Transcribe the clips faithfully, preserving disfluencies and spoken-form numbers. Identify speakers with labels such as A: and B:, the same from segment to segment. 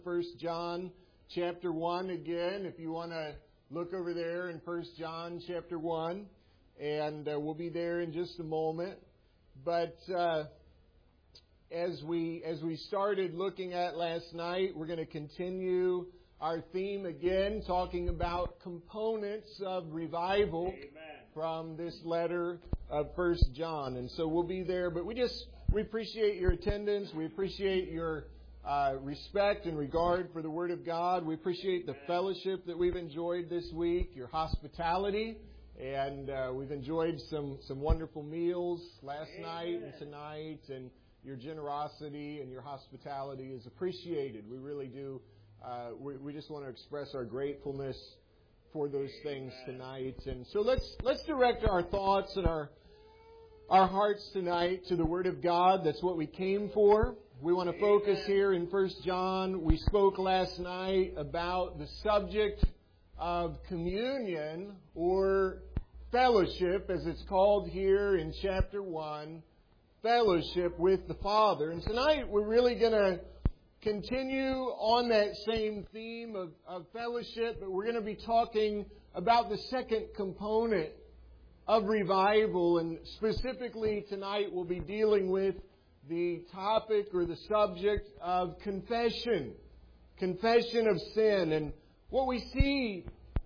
A: First John chapter one again, if you want to look over there in First John chapter one, and uh, we'll be there in just a moment. But uh, as we as we started looking at last night, we're going to continue our theme again, talking about components of revival. Amen. From this letter of First John. And so we'll be there, but we just we appreciate your attendance. We appreciate your uh, respect and regard for the Word of God. We appreciate the fellowship that we've enjoyed this week, your hospitality, and uh, we've enjoyed some, some wonderful meals last Amen. night and tonight, and your generosity and your hospitality is appreciated. We really do. Uh, we, we just want to express our gratefulness for those things tonight. And so let's let's direct our thoughts and our our hearts tonight to the Word of God. That's what we came for. We want to focus here in First John. We spoke last night about the subject of communion or fellowship, as it's called here in chapter one, fellowship with the Father. And tonight we're really going to continue on that same theme of, of fellowship, but we're going to be talking about the second component of revival, and specifically tonight we'll be dealing with the topic or the subject of confession, confession of sin. And what we see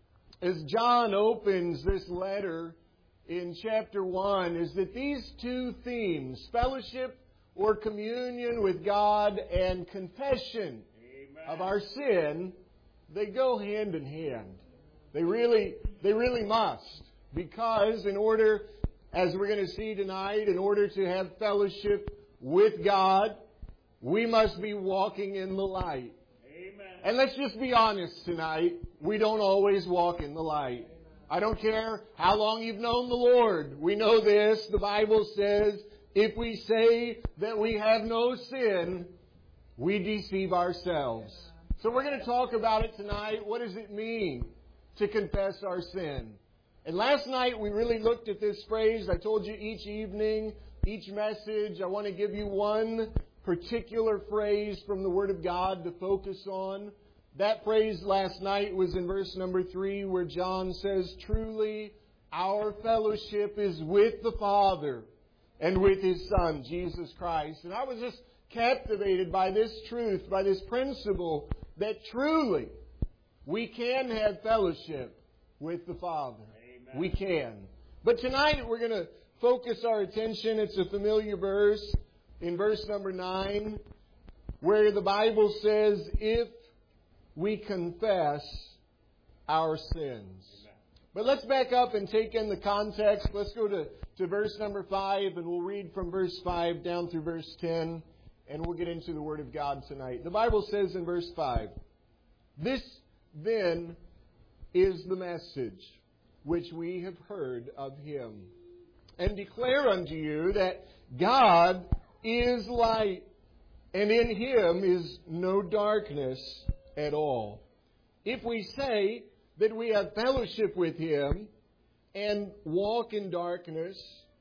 A: as John opens this letter in chapter one is that these two themes, fellowship or communion with God and confession Amen. Of our sin, they go hand in hand. They really, they really must. Because in order, as we're going to see tonight, in order to have fellowship with God, we must be walking in the light. Amen. And let's just be honest tonight, we don't always walk in the light. I don't care how long you've known the Lord. We know this. The Bible says, if we say that we have no sin, we deceive ourselves. So we're going to talk about it tonight. What does it mean to confess our sin? And last night we really looked at this phrase. I told you each evening, each message, I want to give you one particular phrase from the Word of God to focus on. That phrase last night was in verse number three, where John says, truly our fellowship is with the Father and with His Son, Jesus Christ. And I was just captivated by this truth, by this principle, that truly we can have fellowship with the Father. Amen. We can. But tonight we're going to focus our attention. It's a familiar verse in verse number nine, where the Bible says, if we confess our sins. But let's back up and take in the context. Let's go to, to verse number five, and we'll read from verse five down through verse ten, and we'll get into the Word of God tonight. The Bible says in verse five, this then is the message which we have heard of Him, and declare unto you that God is light, and in Him is no darkness at all. If we say that we have fellowship with Him and walk in darkness,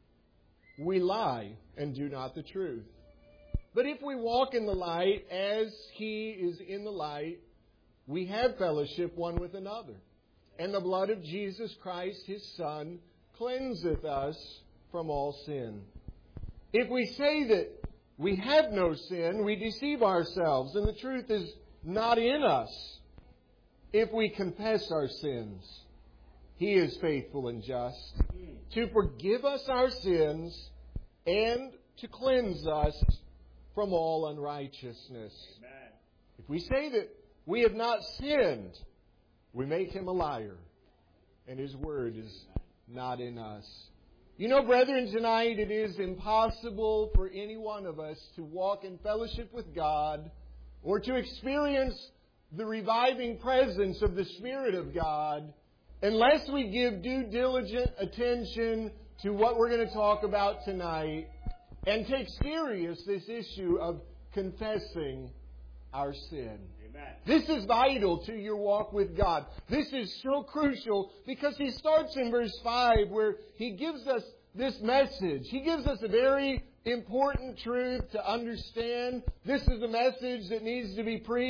A: we lie and do not the truth. But if we walk in the light as He is in the light, we have fellowship one with another. And the blood of Jesus Christ, His Son, cleanseth us from all sin. If we say that we have no sin, we deceive ourselves, and the truth is not in us. If we confess our sins, He is faithful and just to forgive us our sins and to cleanse us from all unrighteousness. Amen. If we say that we have not sinned, we make Him a liar, and His word is not in us. You know, brethren, tonight it is impossible for any one of us to walk in fellowship with God or to experience the reviving presence of the Spirit of God unless we give due diligent attention to what we're going to talk about tonight and take serious this issue of confessing our sin. Amen. This is vital to your walk with God. This is so crucial because he starts in verse five where he gives us this message. He gives us a very important truth to understand. This is a message that needs to be preached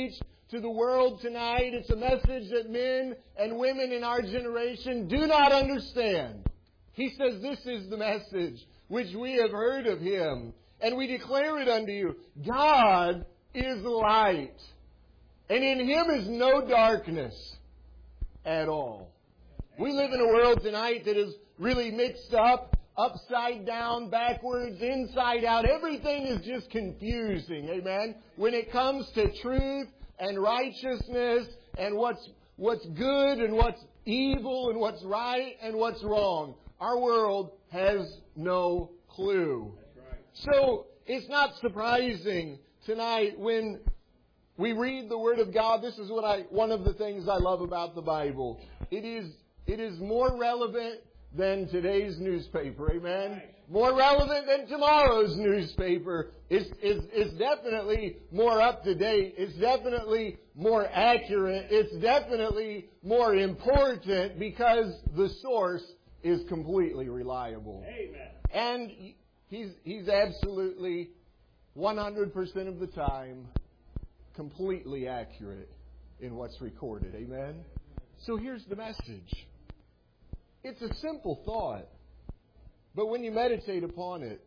A: to the world tonight. It's a message that men and women in our generation do not understand. He says, this is the message which we have heard of Him, and we declare it unto you. God is light, and in Him is no darkness at all. We live in a world tonight that is really mixed up, upside down, backwards, inside out. Everything is just confusing, amen? When it comes to truth and righteousness and what's what's good and what's evil and what's right and what's wrong, our world has no clue.
B: That's right.
A: So it's not surprising tonight when we read the Word of God. This is what I one of the things I love about the Bible. It is it is more relevant than today's newspaper, amen? More relevant than tomorrow's newspaper. It's, it's, it's definitely more up to date. It's definitely more accurate. It's definitely more important because the source is completely reliable.
B: Amen.
A: And he's, he's absolutely one hundred percent of the time completely accurate in what's recorded, amen? So here's the message. It's a simple thought, but when you meditate upon it,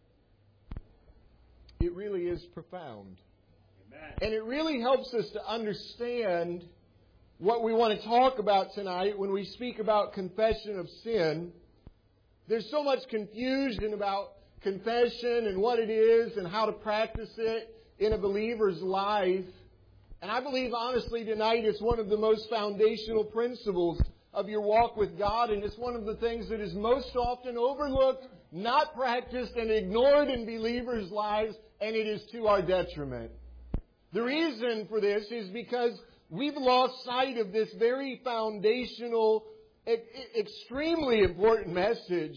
A: it really is profound.
B: Amen.
A: And it really helps us to understand what we want to talk about tonight when we speak about confession of sin. There's so much confusion about confession and what it is and how to practice it in a believer's life. And I believe, honestly, tonight it's one of the most foundational principles of your walk with God, and it's one of the things that is most often overlooked, not practiced, and ignored in believers' lives, and it is to our detriment. The reason for this is because we've lost sight of this very foundational, e- extremely important message.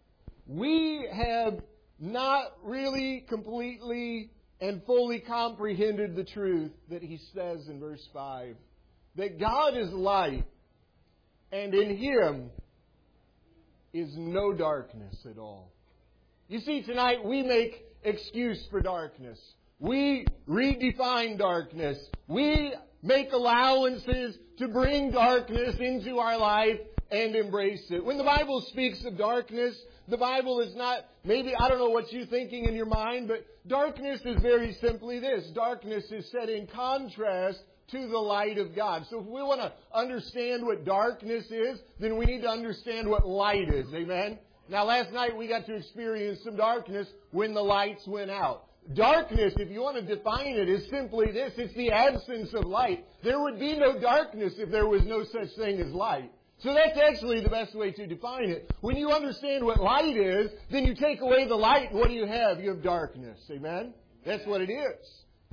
A: We have not really completely and fully comprehended the truth that He says in verse five. That God is light, and in Him is no darkness at all. You see, tonight we make excuse for darkness. We redefine darkness. We make allowances to bring darkness into our life and embrace it. When the Bible speaks of darkness, the Bible is not, maybe, I don't know what you're thinking in your mind, but darkness is very simply this. Darkness is set in contrast to the light of God. So if we want to understand what darkness is, then we need to understand what light is. Amen? Now, last night we got to experience some darkness when the lights went out. Darkness, if you want to define it, is simply this. It's the absence of light. There would be no darkness if there was no such thing as light. So that's actually the best way to define it. When you understand what light is, then you take away the light, and what do you have? You have darkness. Amen? That's what it is.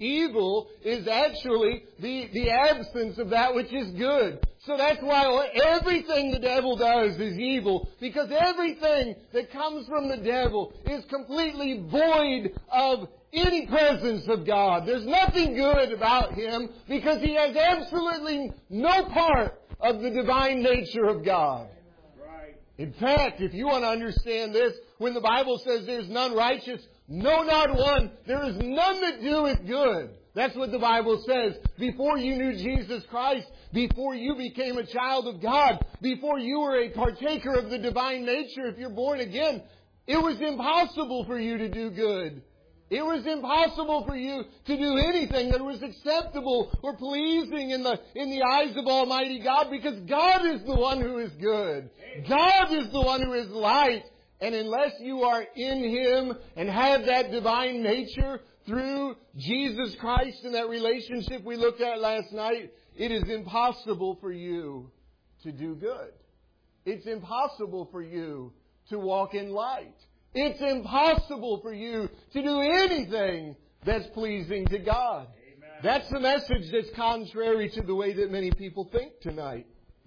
A: Evil is actually the, the absence of that which is good. So that's why everything the devil does is evil. Because everything that comes from the devil is completely void of any presence of God. There's nothing good about him because he has absolutely no part of the divine nature of God.
B: Right.
A: In fact, if you want to understand this, when the Bible says there's none righteous, no, not one. There is none that doeth good. That's what the Bible says. Before you knew Jesus Christ, before you became a child of God, before you were a partaker of the divine nature, if you're born again, it was impossible for you to do good. It was impossible for you to do anything that was acceptable or pleasing in the, in the eyes of Almighty God, because God is the one who is good. God is the one who is light. And unless you are in Him and have that divine nature through Jesus Christ and that relationship we looked at last night, it is impossible for you to do good. It's impossible for you to walk in light. It's impossible for you to do anything that's pleasing to God.
B: Amen.
A: That's the message that's contrary to the way that many people think tonight.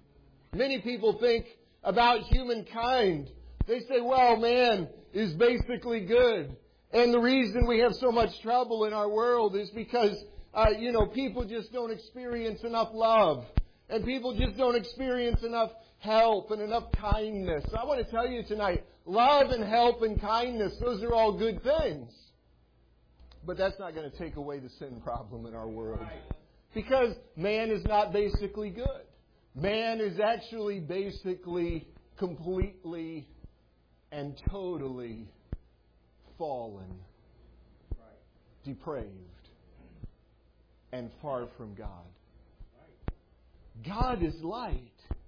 A: Many people think about humankind. They say, well, man is basically good. And the reason we have so much trouble in our world is because, uh, you know, people just don't experience enough love. And people just don't experience enough help and enough kindness. I want to tell you tonight, love and help and kindness, those are all good things. But that's not going to take away the sin problem in our world. Because man is not basically good. Man is actually basically completely and totally fallen, depraved, and far from God. God is light.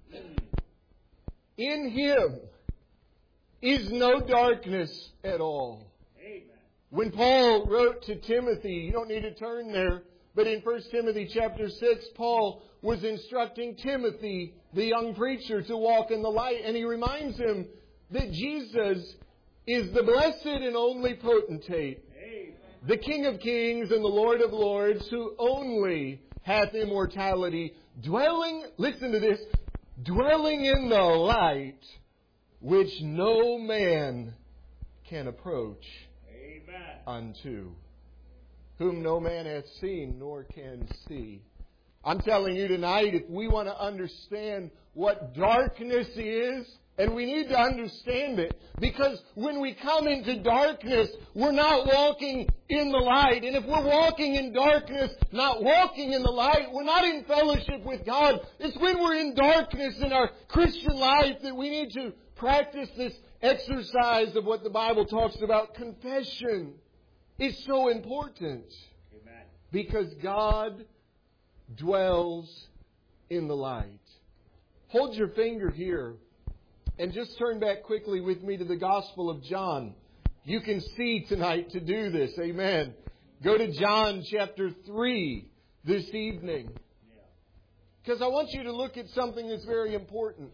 A: In Him is no darkness at all. When Paul wrote to Timothy, you don't need to turn there, but in First Timothy chapter six, Paul was instructing Timothy, the young preacher, to walk in the light. And he reminds him that Jesus is the blessed and only potentate, the King of kings and the Lord of lords, who only hath immortality, dwelling, listen to this, dwelling in the light, which no man can approach Amen. Unto, whom no man hath seen nor can see. I'm telling you tonight, if we want to understand what darkness is, and we need to understand it, because when we come into darkness, we're not walking in the light. And if we're walking in darkness, not walking in the light, we're not in fellowship with God. It's when we're in darkness in our Christian life that we need to practice this exercise of what the Bible talks about. Confession is so important. Amen. Because God dwells in the light. Hold your finger here and just turn back quickly with me to the Gospel of John. You can see tonight to do this. Amen. Go to John chapter three this evening. Because I want you to look at something that's very important.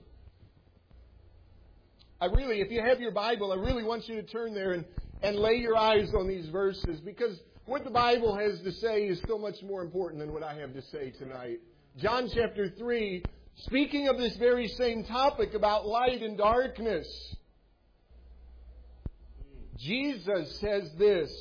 A: I really, if you have your Bible, I really want you to turn there and, and lay your eyes on these verses. Because what the Bible has to say is so much more important than what I have to say tonight. John chapter three, speaking of this very same topic about light and darkness, Jesus says this.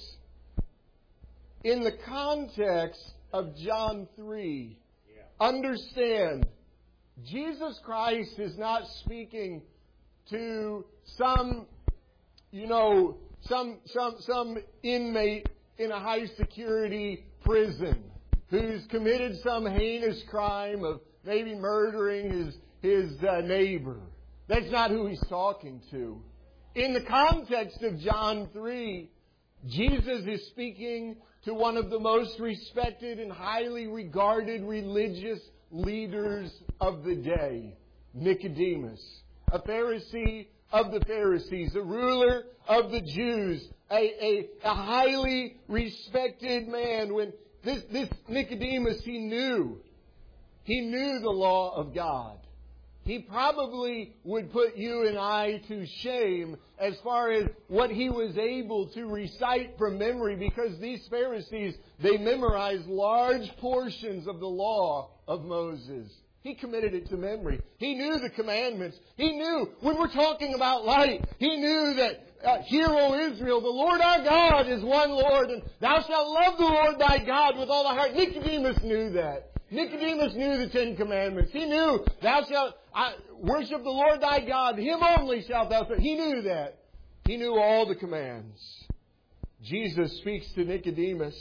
A: In the context of John three, understand, Jesus Christ is not speaking to some, you know, some some some inmate in a high security prison who's committed some heinous crime of maybe murdering his his uh, neighbor. That's not who He's talking to. In the context of John three, Jesus is speaking to one of the most respected and highly regarded religious leaders of the day, Nicodemus, a Pharisee of the Pharisees, a ruler of the Jews, a, a, a highly respected man. When this, this Nicodemus, he knew, he knew the law of God. He probably would put you and I to shame as far as what he was able to recite from memory, because these Pharisees, they memorized large portions of the law of Moses. He committed it to memory. He knew the commandments. He knew, when we're talking about light, he knew that, uh, Hear, O Israel, the Lord our God is one Lord, and thou shalt love the Lord thy God with all thy heart. Nicodemus knew that. Nicodemus knew the Ten Commandments. He knew, thou shalt uh, worship the Lord thy God. Him only shalt thou serve. He knew that. He knew all the commands. Jesus speaks to Nicodemus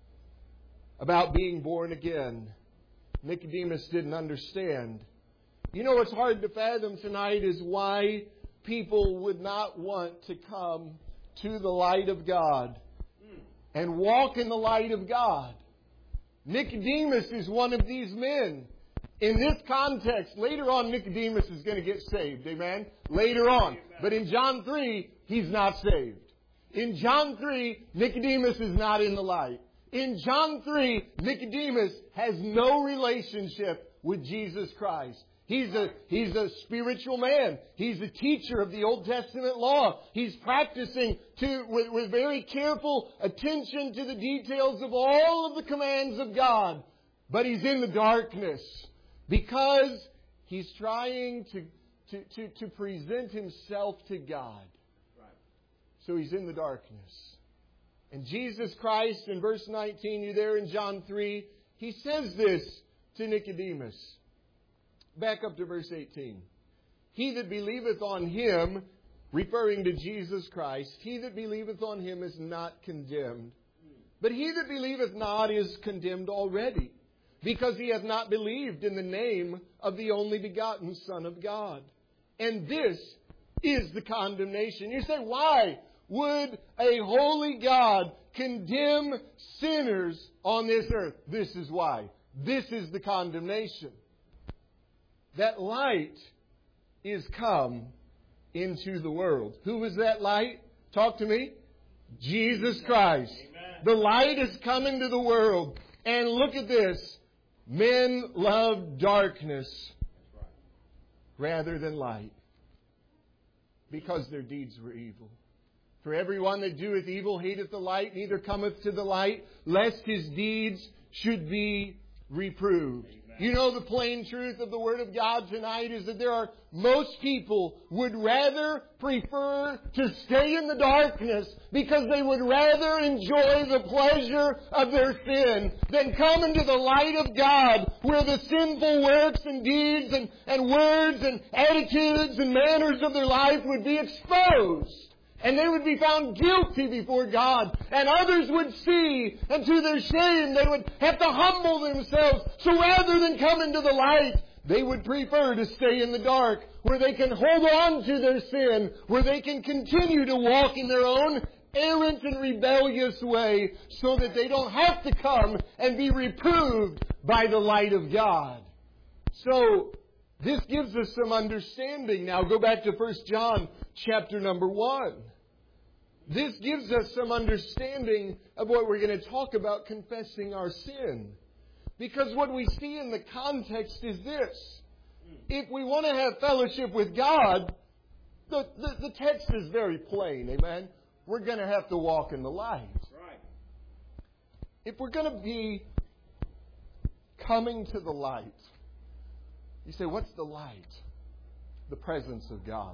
A: about being born again. Nicodemus didn't understand. You know what's hard to fathom tonight is why people would not want to come to the light of God and walk in the light of God. Nicodemus is one of these men. In this context, later on Nicodemus is going to get saved. Amen? Later on. But in John three, he's not saved. In John three, Nicodemus is not in the light. In John three, Nicodemus has no relationship with Jesus Christ. He's a, he's a spiritual man. He's a teacher of the Old Testament law. He's practicing to, with, with very careful attention to the details of all of the commands of God. But he's in the darkness because he's trying to, to, to, to present himself to God. So he's in the darkness. And Jesus Christ, in verse nineteen, you there in John three, He says this to Nicodemus. Back up to verse eighteen. He that believeth on Him, referring to Jesus Christ, he that believeth on Him is not condemned. But he that believeth not is condemned already, because he hath not believed in the name of the only begotten Son of God. And this is the condemnation. You say, why would a holy God condemn sinners on this earth? This is why. This is the condemnation. That light is come into the world. Who is that light? Talk to me. Jesus Christ. Amen. The light has come into the world. And look at this. Men love darkness rather than light, because their deeds were evil. For everyone that doeth evil hateth the light, neither cometh to the light, lest his deeds should be reproved. Amen. You know, the plain truth of the Word of God tonight is that there are most people would rather prefer to stay in the darkness because they would rather enjoy the pleasure of their sin than come into the light of God, where the sinful works and deeds and, and words and attitudes and manners of their life would be exposed. And they would be found guilty before God. And others would see, and to their shame, they would have to humble themselves. So rather than come into the light, they would prefer to stay in the dark, where they can hold on to their sin, where they can continue to walk in their own errant and rebellious way, so that they don't have to come and be reproved by the light of God. So, this gives us some understanding. Now, go back to First John chapter number one. This gives us some understanding of what we're going to talk about confessing our sin. Because what we see in the context is this. If we want to have fellowship with God, the, the, the text is very plain, amen? We're going to have to walk in the light. Right. If we're going to be coming to the light, you say, what's the light? The presence of God.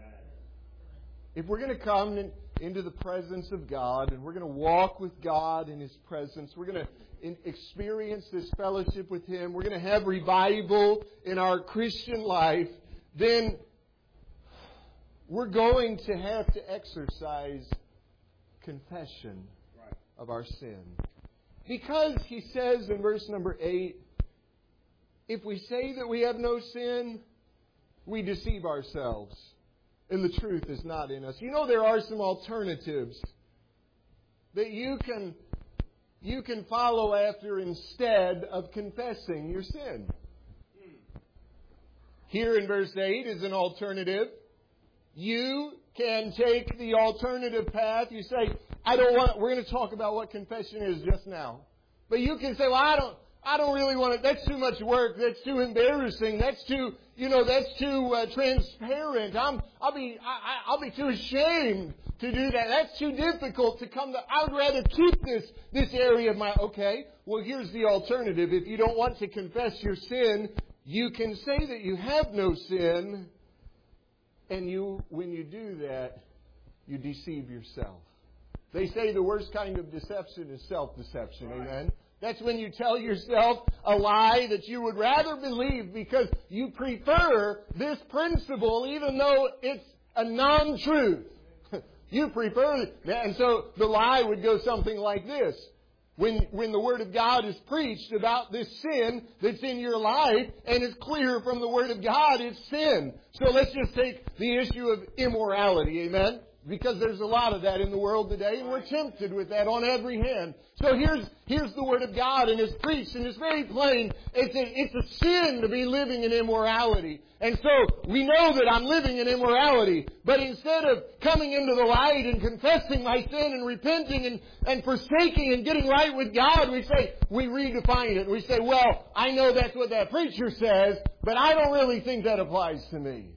A: If we're going to come in, into the presence of God, and we're going to walk with God in His presence, we're going to in, experience this fellowship with Him, we're going to have revival in our Christian life, then we're going to have to exercise confession of our sin. Because He says in verse number eight, if we say that we have no sin, we deceive ourselves, and the truth is not in us. You know, there are some alternatives that you can you can follow after instead of confessing your sin. Here in verse eight is an alternative. You can take the alternative path. You say, I don't want, we're going to talk about what confession is just now. But you can say, well, I don't, I don't really want to, that's too much work, that's too embarrassing, that's too, you know, that's too uh, transparent. I'm, I'll be, I, I'll be too ashamed to do that. That's too difficult to come to, I would rather keep this, this area of my, okay, well, here's the alternative. If you don't want to confess your sin, you can say that you have no sin, and you, when you do that, you deceive yourself. They say the worst kind of deception is self-deception, right. Amen? That's when you tell yourself a lie that you would rather believe because you prefer this principle even though it's a non-truth. You prefer it. And so the lie would go something like this. When, when the Word of God is preached about this sin that's in your life and it's clear from the Word of God it's sin. So let's just take the issue of immorality, amen? Because there's a lot of that in the world today, and we're tempted with that on every hand. So here's here's the Word of God, and it's preached, and it's very plain. It's a, it's a sin to be living in immorality. And so we know that I'm living in immorality. But instead of coming into the light and confessing my sin and repenting and, and forsaking and getting right with God, we say, we redefine it. We say, well, I know that's what that preacher says, but I don't really think that applies to me.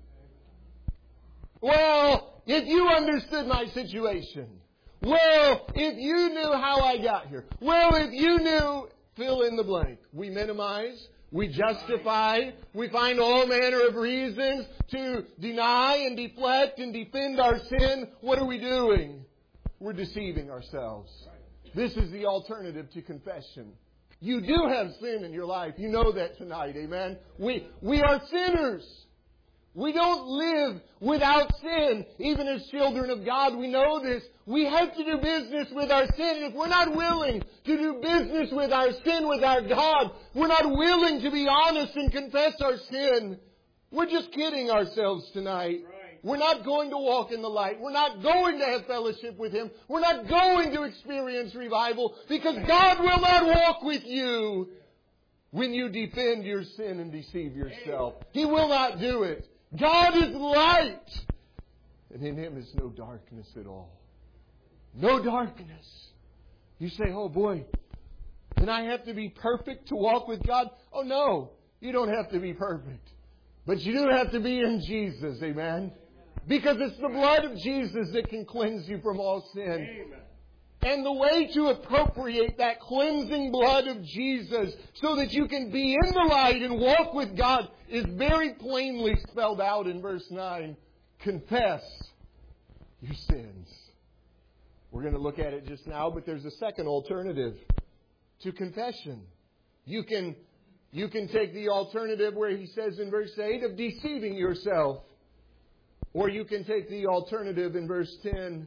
A: Well, if you understood my situation. Well, if you knew how I got here. Well, if you knew, fill in the blank. We minimize, we justify, we find all manner of reasons to deny and deflect and defend our sin. What are we doing? We're deceiving ourselves. This is the alternative to confession. You do have sin in your life. You know that tonight, amen? We, we are sinners. We don't live without sin. Even as children of God, we know this. We have to do business with our sin. And if we're not willing to do business with our sin, with our God, we're not willing to be honest and confess our sin, we're just kidding ourselves tonight. Right. We're not going to walk in the light. We're not going to have fellowship with Him. We're not going to experience revival because God will not walk with you when you defend your sin and deceive yourself. He will not do it. God is light, and in Him is no darkness at all. No darkness. You say, oh boy, then I have to be perfect to walk with God? Oh no, you don't have to be perfect. But you do have to be in Jesus, amen? Because it's the blood of Jesus that can cleanse you from all sin. Amen. And the way to appropriate that cleansing blood of Jesus so that you can be in the light and walk with God is very plainly spelled out in verse nine. Confess your sins. We're going to look at it just now, but there's a second alternative to confession. You can, you can take the alternative where he says in verse eight of deceiving yourself. Or you can take the alternative in verse ten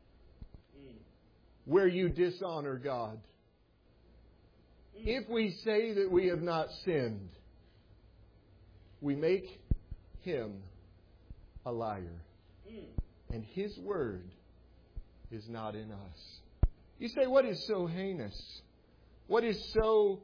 A: where you dishonor God. If we say that we have not sinned, we make Him a liar. And His word is not in us. You say, what is so heinous? What is so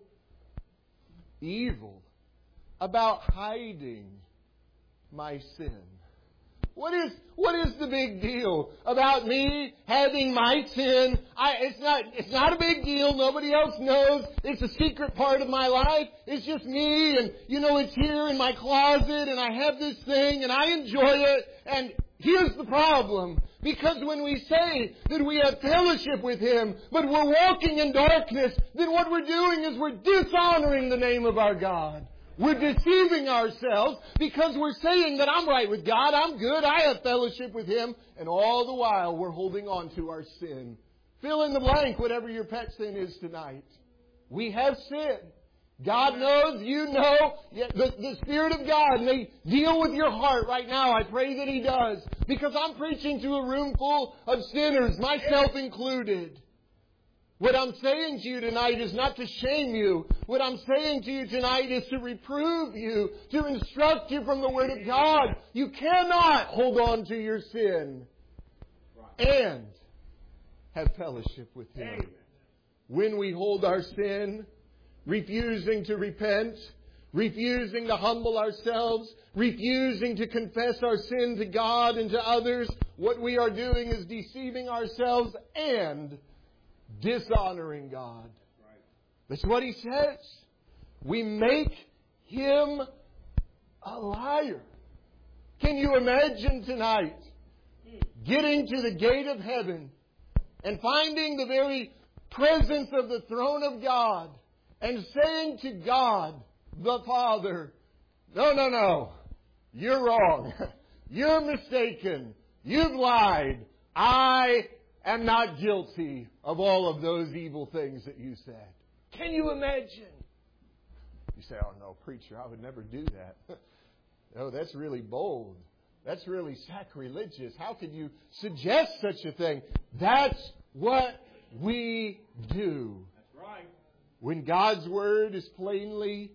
A: evil about hiding my sin? What is what is the big deal about me having my sin? I, it's not it's not a big deal. Nobody else knows. It's a secret part of my life. It's just me, and you know it's here in my closet, and I have this thing, and I enjoy it. And here's the problem: because when we say that we have fellowship with Him, but we're walking in darkness, then what we're doing is we're dishonoring the name of our God. We're deceiving ourselves because we're saying that I'm right with God, I'm good, I have fellowship with Him, and all the while we're holding on to our sin. Fill in the blank, whatever your pet sin is tonight. We have sin. God knows, you know, the, the Spirit of God may deal with your heart right now. I pray that He does. Because I'm preaching to a room full of sinners, myself included. What I'm saying to you tonight is not to shame you. What I'm saying to you tonight is to reprove you, to instruct you from the Word of God. You cannot hold on to your sin and have fellowship with Him. When we hold our sin, refusing to repent, refusing to humble ourselves, refusing to confess our sin to God and to others, what we are doing is deceiving ourselves and dishonoring God. That's what he says. We make Him a liar. Can you imagine tonight getting to the gate of heaven and finding the very presence of the throne of God and saying to God, the Father, no, no, no, you're wrong. You're mistaken. You've lied. I am not guilty of all of those evil things that you said. Can you imagine? You say, oh no, preacher, I would never do that. No, that's really bold. That's really sacrilegious. How could you suggest such a thing? That's what we do. That's right. When God's Word is plainly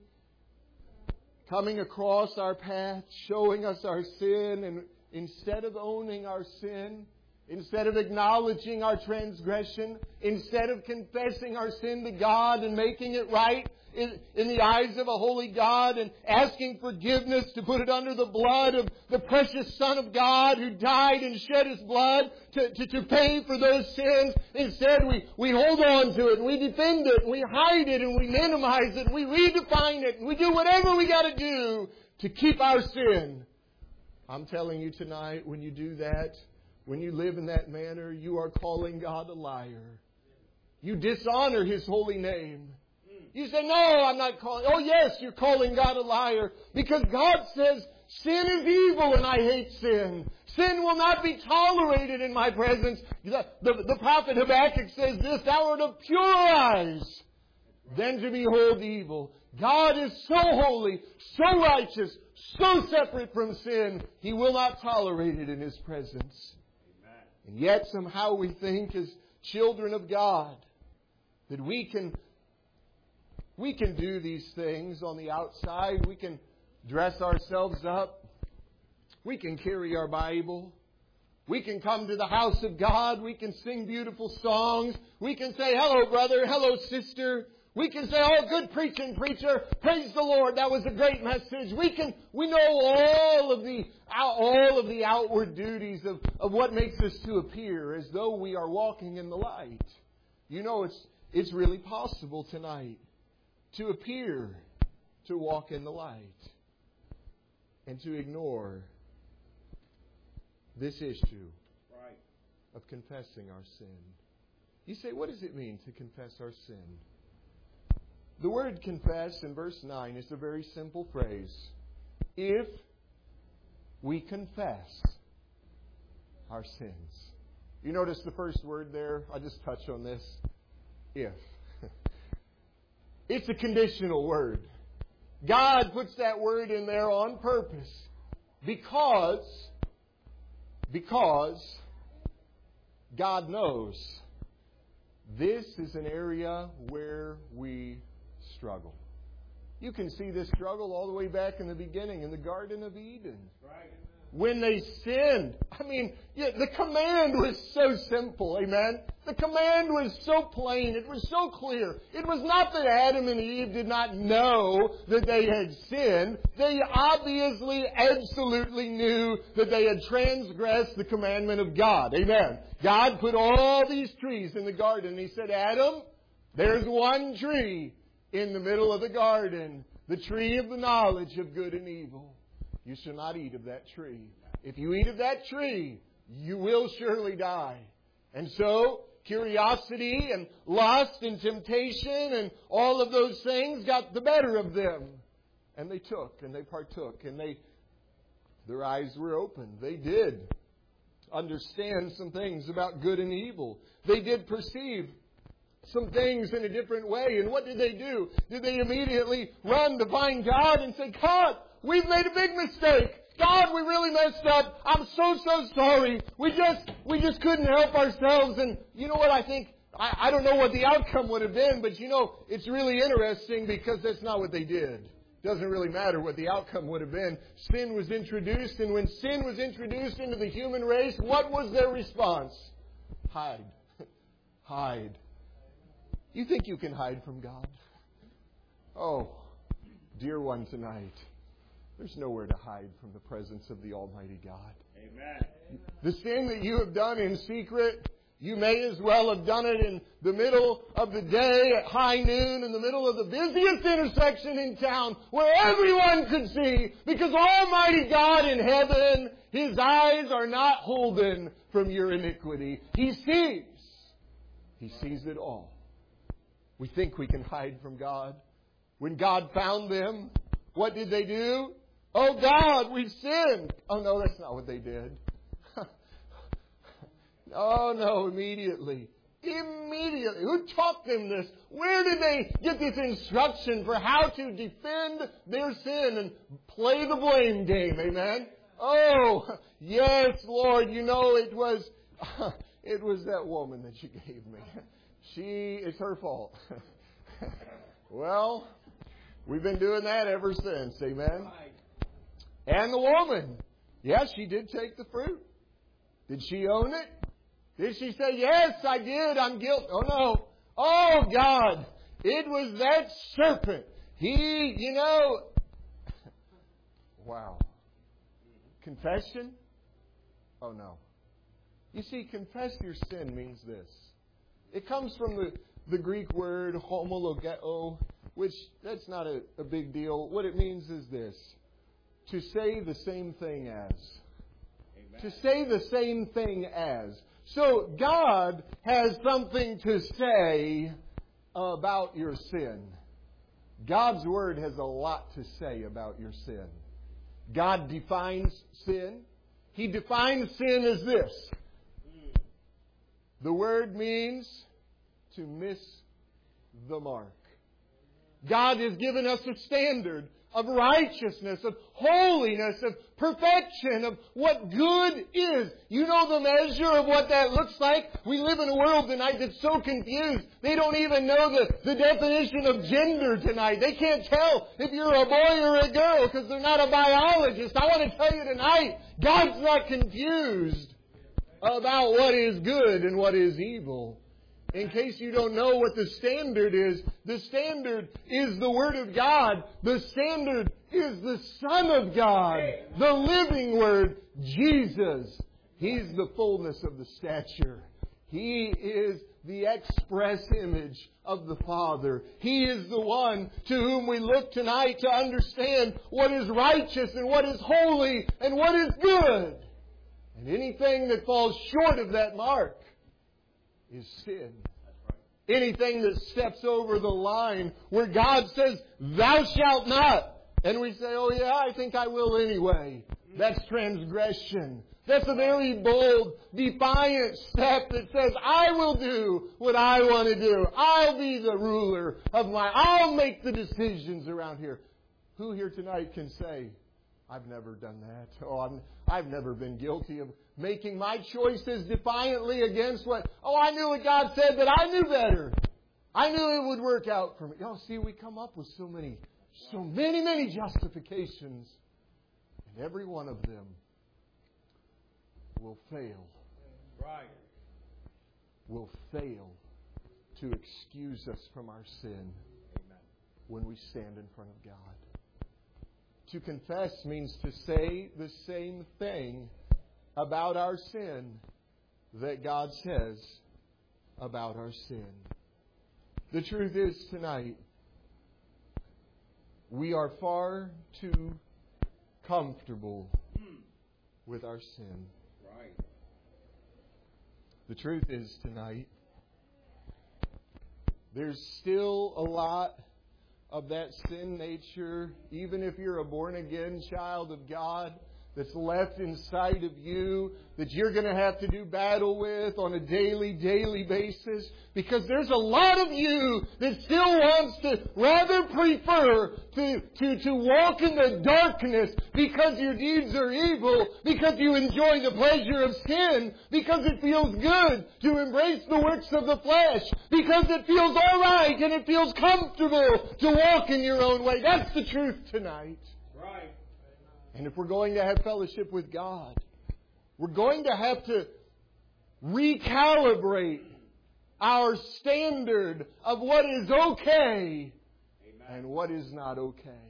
A: coming across our path, showing us our sin, and instead of owning our sin, instead of acknowledging our transgression, instead of confessing our sin to God and making it right in, in the eyes of a holy God and asking forgiveness to put it under the blood of the precious Son of God who died and shed His blood to, to, to pay for those sins, instead we, we hold on to it and we defend it and we hide it and we minimize it and we redefine it and we do whatever we got to do to keep our sin. I'm telling you tonight, when you do that, when you live in that manner, you are calling God a liar. You dishonor His holy name. You say, no, I'm not calling. Oh, yes, you're calling God a liar. Because God says, sin is evil and I hate sin. Sin will not be tolerated in my presence. The, the, the prophet Habakkuk says this, thou art of pure eyes than to behold evil. God is so holy, so righteous, so separate from sin, He will not tolerate it in His presence. Amen. And yet somehow we think as children of God that we can, we can do these things on the outside. We can dress ourselves up. We can carry our Bible. We can come to the house of God. We can sing beautiful songs. We can say, hello, brother. Hello, sister. We can say, oh, good preaching, preacher. Praise the Lord. That was a great message. We can, we know all of the, all of the outward duties of, of what makes us to appear as though we are walking in the light. You know, it's, it's really possible tonight to appear to walk in the light and to ignore this issue right. of confessing our sin. You say, what does it mean to confess our sin? The word confess in verse nine is a very simple phrase. If we confess our sins. You notice the first word there? I'll just touch on this. If. It's a conditional word. God puts that word in there on purpose because, because God knows this is an area where we struggle. You can see this struggle all the way back in the beginning in the Garden of Eden. Right. When they sinned. I mean, yeah, the command was so simple, amen? The command was so plain. It was so clear. It was not that Adam and Eve did not know that they had sinned. They obviously, absolutely knew that they had transgressed the commandment of God. Amen. God put all these trees in the garden. And He said, Adam, there's one tree in the middle of the garden, the tree of the knowledge of good and evil. You shall not eat of that tree. If you eat of that tree, you will surely die. And so, curiosity and lust and temptation and all of those things got the better of them. And they took and they partook and they, their eyes were opened. They did understand some things about good and evil. They did perceive some things in a different way. And what did they do? Did they immediately run to find God and say, God, we've made a big mistake. God, we really messed up. I'm so, so sorry. We just, we just couldn't help ourselves. And you know what I think? I, I don't know what the outcome would have been, but you know, it's really interesting because that's not what they did. It doesn't really matter what the outcome would have been. Sin was introduced, and when sin was introduced into the human race, what was their response? Hide. Hide. You think you can hide from God? Oh, dear one tonight. There's nowhere to hide from the presence of the Almighty God. Amen. The sin that you have done in secret, you may as well have done it in the middle of the day at high noon, in the middle of the busiest intersection in town, where everyone could see, because Almighty God in heaven, His eyes are not holden from your iniquity. He sees. He sees it all. We think we can hide from God. When God found them, what did they do? Oh God, we've sinned. Oh no, that's not what they did. Oh no, immediately. Immediately. Who taught them this? Where did they get this instruction for how to defend their sin and play the blame game? Amen? Oh, yes, Lord, you know it was, it was that woman that you gave me. She, it's her fault. Well, we've been doing that ever since. Amen? And the woman. Yes, she did take the fruit. Did she own it? Did she say, yes, I did, I'm guilty? Oh, no. Oh, God. It was that serpent. He, you know. Wow. Confession? Oh, no. You see, confess your sin means this. It comes from the, the Greek word homologeo, which that's not a, a big deal. What it means is this. To say the same thing as. Amen. To say the same thing as. So God has something to say about your sin. God's Word has a lot to say about your sin. God defines sin. He defines sin as this. The word means to miss the mark. God has given us a standard of righteousness, of holiness, of perfection, of what good is. You know the measure of what that looks like? We live in a world tonight that's so confused. They don't even know the, the definition of gender tonight. They can't tell if you're a boy or a girl because they're not a biologist. I want to tell you tonight, God's not confused about what is good and what is evil. In case you don't know what the standard is, the standard is the Word of God. The standard is the Son of God, the living Word, Jesus. He's the fullness of the stature. He is the express image of the Father. He is the one to whom we look tonight to understand what is righteous and what is holy and what is good. And anything that falls short of that mark is sin. Anything that steps over the line where God says, thou shalt not. And we say, oh yeah, I think I will anyway. That's transgression. That's a very bold, defiant step that says, I will do what I want to do. I'll be the ruler of my, I'll make the decisions around here. Who here tonight can say, I've never done that. Oh, I'm, I've never been guilty of making my choices defiantly against what, oh, I knew what God said, but I knew better. I knew it would work out for me. Oh, see, we come up with so many, so many, many justifications. And every one of them will fail. Right. Will fail to excuse us from our sin. Amen. When we stand in front of God. To confess means to say the same thing about our sin that God says about our sin. The truth is tonight, we are far too comfortable with our sin. Right. The truth is tonight, there's still a lot of that sin nature, even if you're a born-again child of God, that's left inside of you, that you're going to have to do battle with on a daily, daily basis. Because there's a lot of you that still wants to rather prefer to, to, to walk in the darkness because your deeds are evil, because you enjoy the pleasure of sin, because it feels good to embrace the works of the flesh, because it feels all right and it feels comfortable to walk in your own way. That's the truth tonight. Right. And if we're going to have fellowship with God, we're going to have to recalibrate our standard of what is okay Amen. And what is not okay.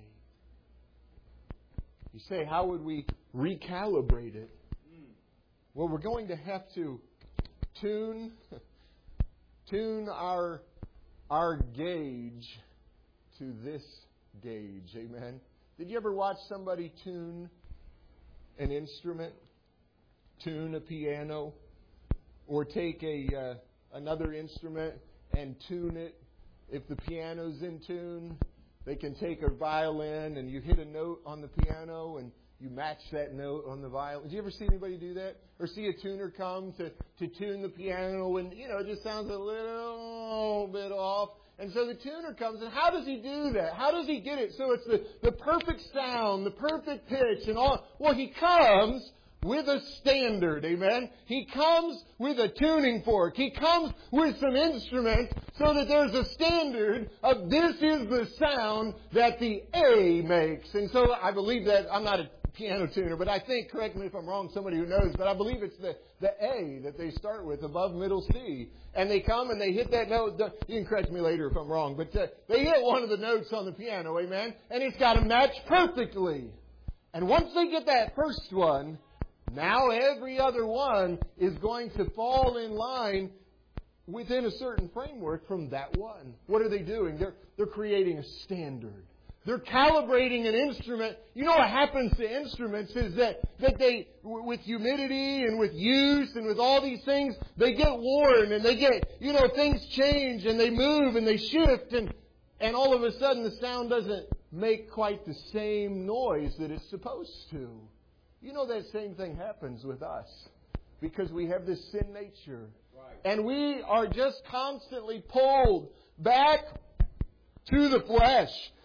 A: You say, how would we recalibrate it? Well, we're going to have to tune, tune our, our gauge to this gauge. Amen. Did you ever watch somebody tune an instrument, tune a piano, or take a uh, another instrument and tune it? If the piano's in tune, they can take a violin and you hit a note on the piano and you match that note on the violin. Did you ever see anybody do that? Or see a tuner come to, to tune the piano and, you know, it just sounds a little bit off. And so the tuner comes, and how does he do that? How does he get it so it's the, the perfect sound, the perfect pitch, and all? Well, he comes with a standard, amen? He comes with a tuning fork. He comes with some instruments so that there's a standard of this is the sound that the A makes. And so I believe that, I'm not a piano tuner, but I think, correct me if I'm wrong, somebody who knows, but I believe it's the, the A that they start with above middle C. And they come and they hit that note. You can correct me later if I'm wrong, but uh, they hit one of the notes on the piano, amen? And it's got to match perfectly. And once they get that first one, now every other one is going to fall in line within a certain framework from that one. What are they doing? They're, they're creating a standard. They're calibrating an instrument. You know what happens to instruments is that, that they, with humidity and with use and with all these things, they get worn and they get, you know, things change and they move and they shift and, and all of a sudden the sound doesn't make quite the same noise that it's supposed to. You know that same thing happens with us because we have this sin nature. Right. And we are just constantly pulled back to the flesh.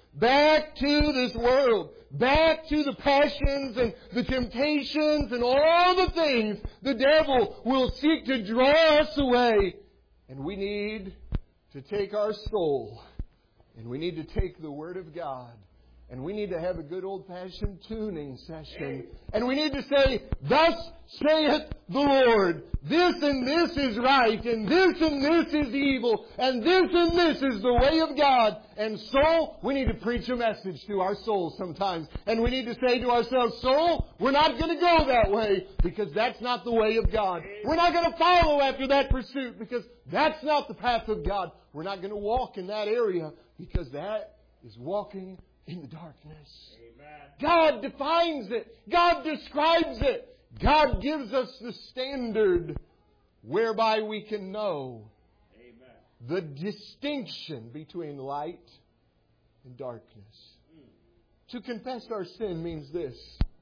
A: back to this world, back to the passions and the temptations and all the things the devil will seek to draw us away. And we need to take our soul, and we need to take the Word of God, and we need to have a good old-fashioned tuning session. And we need to say, thus saith the Lord, this and this is right, and this and this is evil, and this and this is the way of God. And soul, we need to preach a message to our souls sometimes. And we need to say to ourselves, soul, we're not going to go that way, because that's not the way of God. We're not going to follow after that pursuit, because that's not the path of God. We're not going to walk in that area, because that is walking in the darkness. Amen. God defines it. God describes it. God gives us the standard whereby we can know Amen. The distinction between light and darkness. Mm. To confess our sin means this.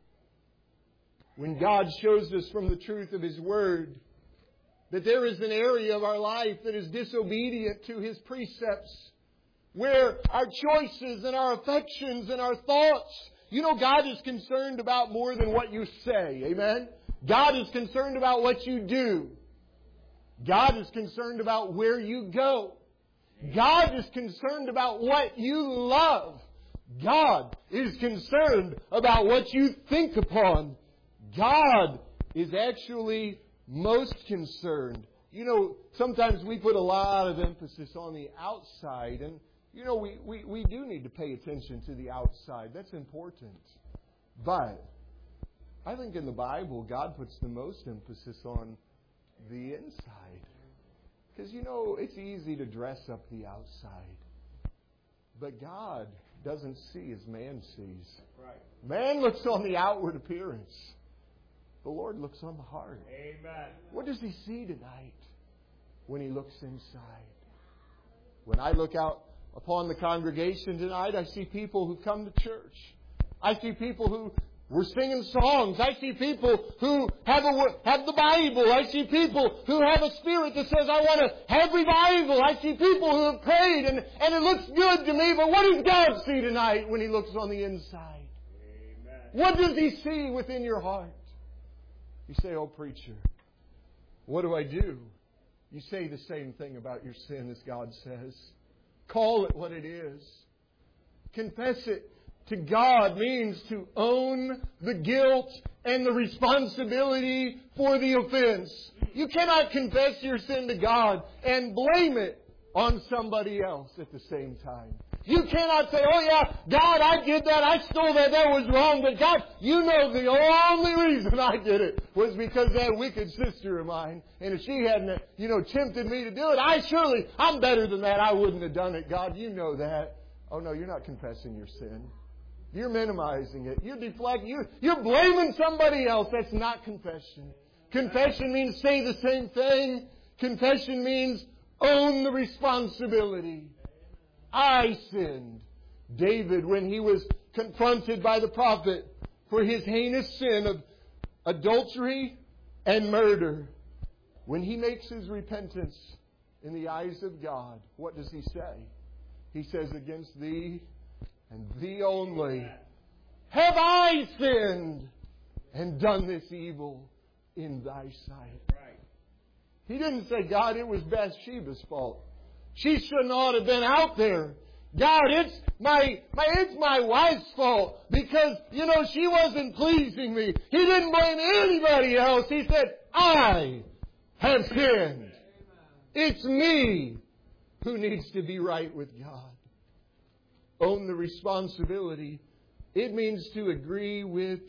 A: When God shows us from the truth of His Word that there is an area of our life that is disobedient to His precepts, where our choices and our affections and our thoughts, you know, God is concerned about more than what you say. Amen? God is concerned about what you do. God is concerned about where you go. God is concerned about what you love. God is concerned about what you think upon. God is actually most concerned. You know, sometimes we put a lot of emphasis on the outside, and you know, we, we, we do need to pay attention to the outside. That's important. But I think in the Bible, God puts the most emphasis on the inside. Because, you know, it's easy to dress up the outside. But God doesn't see as man sees. Right. Man looks on the outward appearance. The Lord looks on the heart. Amen. What does He see tonight when He looks inside? When I look out upon the congregation tonight, I see people who come to church. I see people who were singing songs. I see people who have a, have the Bible. I see people who have a spirit that says, I want to have revival. I see people who have prayed, and, and it looks good to me. But what does God see tonight when He looks on the inside? Amen. What does He see within your heart? You say, oh, preacher, what do I do? You say the same thing about your sin as God says. Call it what it is. Confess it to God means to own the guilt and the responsibility for the offense. You cannot confess your sin to God and blame it on somebody else at the same time. You cannot say, oh yeah, God, I did that, I stole that, that was wrong, but God, you know the only reason I did it was because that wicked sister of mine, and if she hadn't, you know, tempted me to do it, I surely, I'm better than that, I wouldn't have done it, God, you know that. Oh no, you're not confessing your sin. You're minimizing it. You're deflecting, you're, you're blaming somebody else. That's not confession. Confession means say the same thing. Confession means own the responsibility. I sinned. David, when he was confronted by the prophet for his heinous sin of adultery and murder, when he makes his repentance in the eyes of God, what does he say? He says, against thee and thee only have I sinned and done this evil in thy sight. He didn't say, God, it was Bathsheba's fault. She should not have been out there. God, it's my, my, it's my wife's fault because, you know, she wasn't pleasing me. He didn't blame anybody else. He said, I have sinned. It's me who needs to be right with God. Own the responsibility. It means to agree with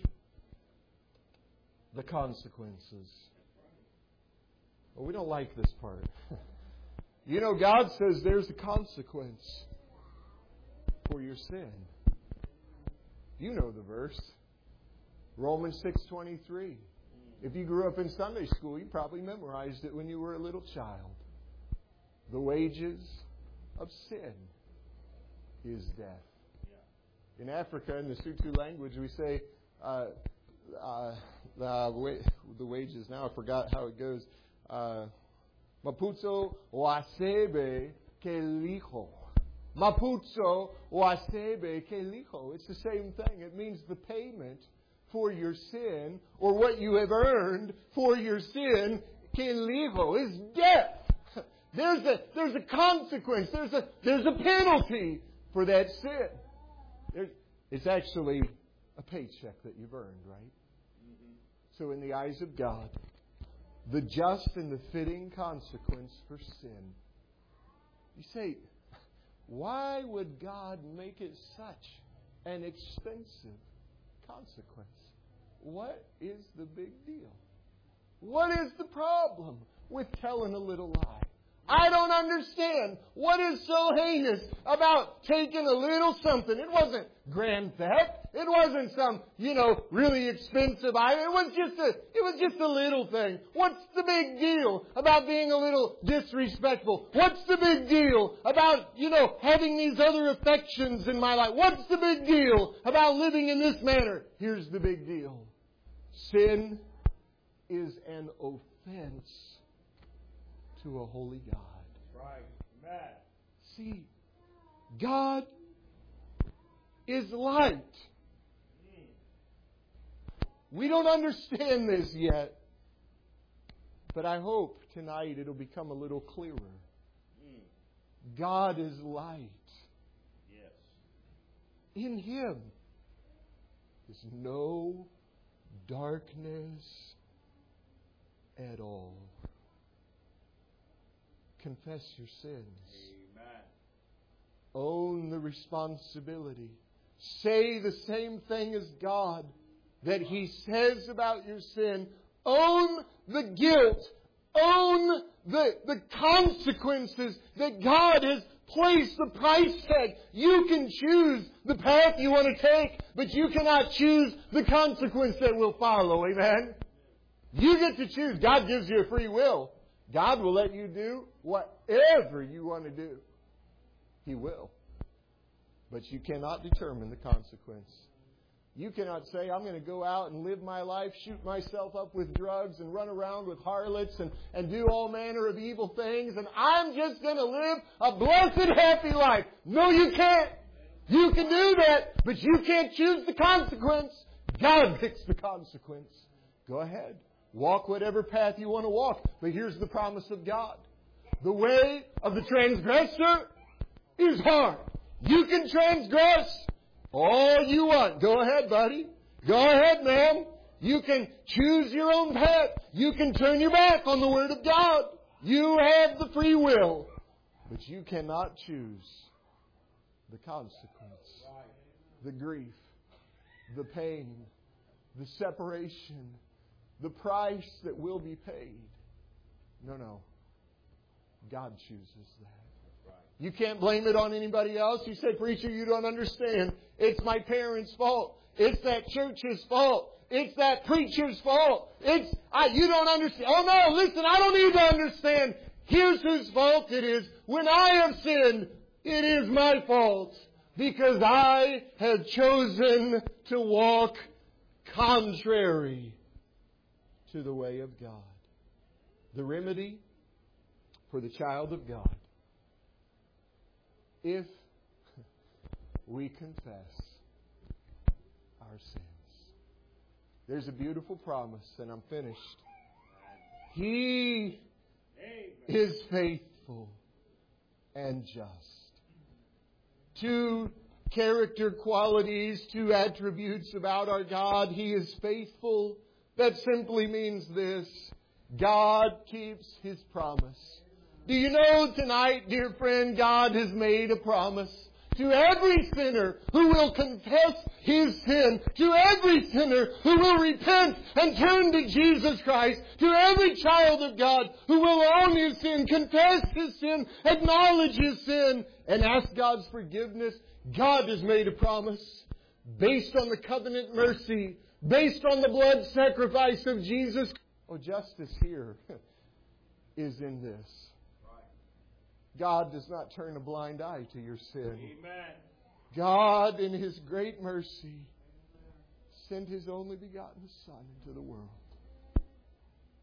A: the consequences. Well, we don't like this part. You know, God says there's a consequence for your sin. You know the verse. Romans six twenty-three. If you grew up in Sunday school, you probably memorized it when you were a little child. The wages of sin is death. In Africa, in the Sotho language, we say, uh, uh, the, the wages, now I forgot how it goes. Uh, Maputo wasebe kelijo. Mapuzo o asebe que lijo. It's the same thing. It means the payment for your sin, or what you have earned for your sin, que lijo, is death. There's a, there's a consequence. There's a, there's a penalty for that sin. There's, it's actually a paycheck that you've earned, right? Mm-hmm. So in the eyes of God, the just and the fitting consequence for sin. You say, why would God make it such an expensive consequence? What is the big deal? What is the problem with telling a little lie? I don't understand. What is so heinous about taking a little something? It wasn't grand theft. It wasn't some, you know, really expensive item. It was just a, it was just a little thing. What's the big deal about being a little disrespectful? What's the big deal about, you know, having these other affections in my life? What's the big deal about living in this manner? Here's the big deal. Sin is an offense to a holy God.
B: Right. Amen.
A: See, God is light. We don't understand this yet, but I hope tonight it'll become a little clearer. God is light.
B: Yes.
A: In Him is no darkness at all. Confess your sins.
B: Amen.
A: Own the responsibility. Say the same thing as God that He says about your sin. Own the guilt. Own the, the consequences that God has placed the price tag. You can choose the path you want to take, but you cannot choose the consequence that will follow. Amen? You get to choose. God gives you a free will. God will let you do whatever you want to do. He will. But you cannot determine the consequence. You cannot say, I'm going to go out and live my life, shoot myself up with drugs and run around with harlots and, and do all manner of evil things, and I'm just going to live a blessed, happy life. No, you can't. You can do that, but you can't choose the consequence. God picks the consequence. Go ahead. Walk whatever path you want to walk. But here's the promise of God. The way of the transgressor is hard. You can transgress all you want. Go ahead, buddy. Go ahead, ma'am. You can choose your own path. You can turn your back on the Word of God. You have the free will. But you cannot choose the consequence, the grief, the pain, the separation, the price that will be paid. No, no. God chooses that. You can't blame it on anybody else. You say, preacher, you don't understand. It's my parents' fault. It's that church's fault. It's that preacher's fault. It's, I, you don't understand. Oh no, listen, I don't need to understand. Here's whose fault it is. When I have sinned, it is my fault. Because I have chosen to walk contrary to the way of God. The remedy for the child of God, if we confess our sins. There's a beautiful promise, and I'm finished. He Amen. Is faithful and just. Two character qualities, two attributes about our God. He is faithful. That simply means this: God keeps His promise. Do you know tonight, dear friend, God has made a promise to every sinner who will confess his sin, to every sinner who will repent and turn to Jesus Christ, to every child of God who will own his sin, confess his sin, acknowledge his sin, and ask God's forgiveness. God has made a promise based on the covenant mercy, based on the blood sacrifice of Jesus. Oh, justice here is in this. God does not turn a blind eye to your sin.
B: Amen.
A: God, in His great mercy, sent His only begotten Son into the world.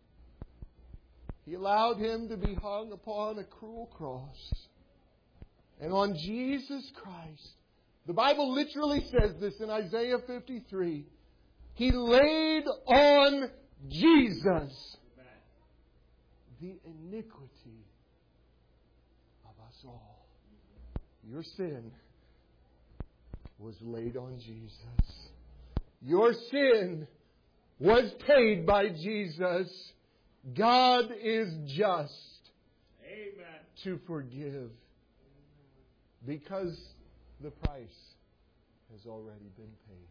A: He allowed Him to be hung upon a cruel cross. and on Jesus Christ. The Bible literally says this in Isaiah fifty-three. He laid on Jesus the iniquity of us all. Your sin was laid on Jesus. Your sin was paid by Jesus. God is just
B: Amen.
A: to forgive because the price has already been paid.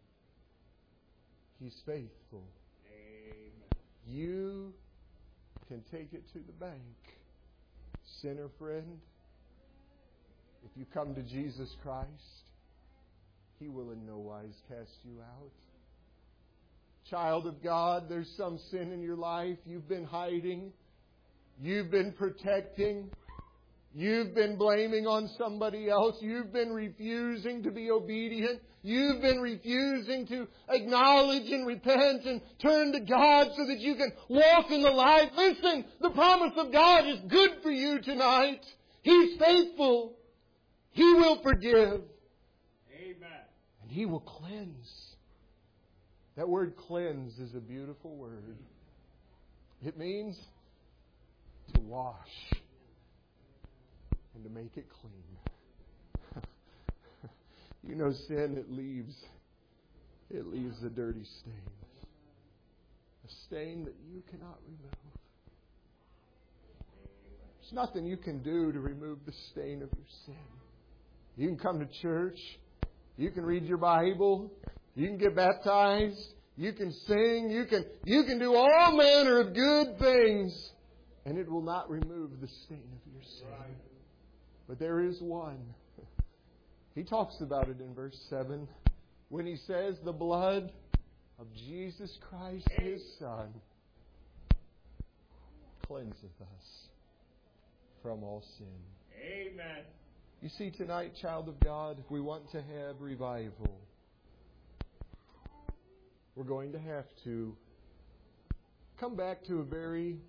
A: He's faithful.
B: Amen.
A: You can take it to the bank. Sinner friend, if you come to Jesus Christ, He will in no wise cast you out. Child of God, there's some sin in your life you've been hiding, you've been protecting, you've been blaming on somebody else, you've been refusing to be obedient, you've been refusing to acknowledge and repent and turn to God so that you can walk in the light. Listen, the promise of God is good for you tonight. He's faithful. He will forgive.
B: Amen.
A: And He will cleanse. That word cleanse is a beautiful word. It means to wash and to make it clean. You know, sin, it leaves, it leaves a dirty stain. A stain that you cannot remove. There's nothing you can do to remove the stain of your sin. You can come to church. You can read your Bible. You can get baptized. You can sing. You can, you can do all manner of good things. And it will not remove the stain of your sin. But there is one. He talks about it in verse seven. When he says the blood of Jesus Christ, His Son, cleanseth us from all sin.
B: Amen.
A: You see, tonight, child of God, if we want to have revival, we're going to have to come back to a very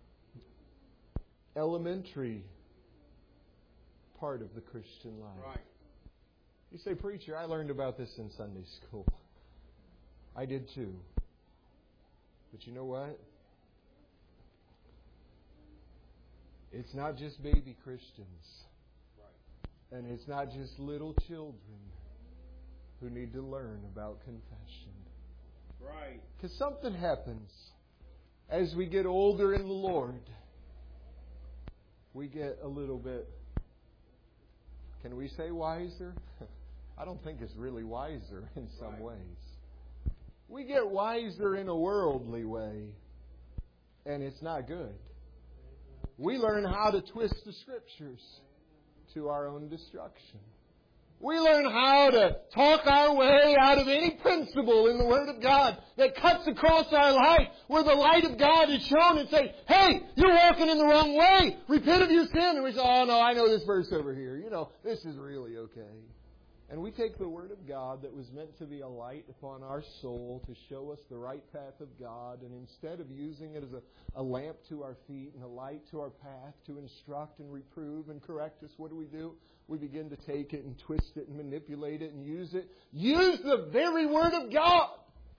A: elementary part of the Christian life.
B: Right.
A: You say, preacher, I learned about this in Sunday school. I did too. But you know what? It's not just baby Christians. And it's not just little children who need to learn about confession.
B: Right.
A: Because something happens as we get older in the Lord. We get a little bit, can we say wiser? I don't think it's really wiser in some
B: Right.
A: ways. We get wiser in a worldly way, and it's not good. We learn how to twist the Scriptures to our own destruction. We learn how to talk our way out of any principle in the Word of God that cuts across our life where the light of God is shown and say, hey, you're walking in the wrong way. Repent of your sin. And we say, oh no, I know this verse over here. You know, this is really okay. And we take the Word of God that was meant to be a light upon our soul to show us the right path of God, and instead of using it as a, a lamp to our feet and a light to our path to instruct and reprove and correct us, what do we do? We begin to take it and twist it and manipulate it and use it. Use the very Word of God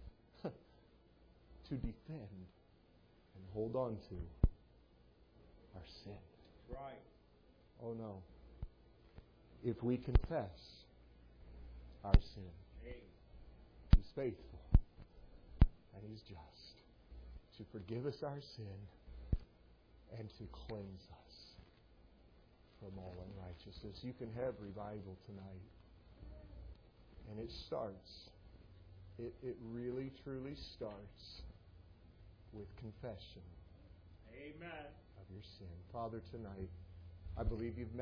A: to defend and hold on to our sin.
B: Right.
A: Oh no. If we confess our sin, He's faithful and He's just to forgive us our sin and to cleanse us from all unrighteousness. You can have revival tonight. And it starts, it, it really truly starts with confession
B: Amen.
A: of your sin. Father, tonight, I believe You've met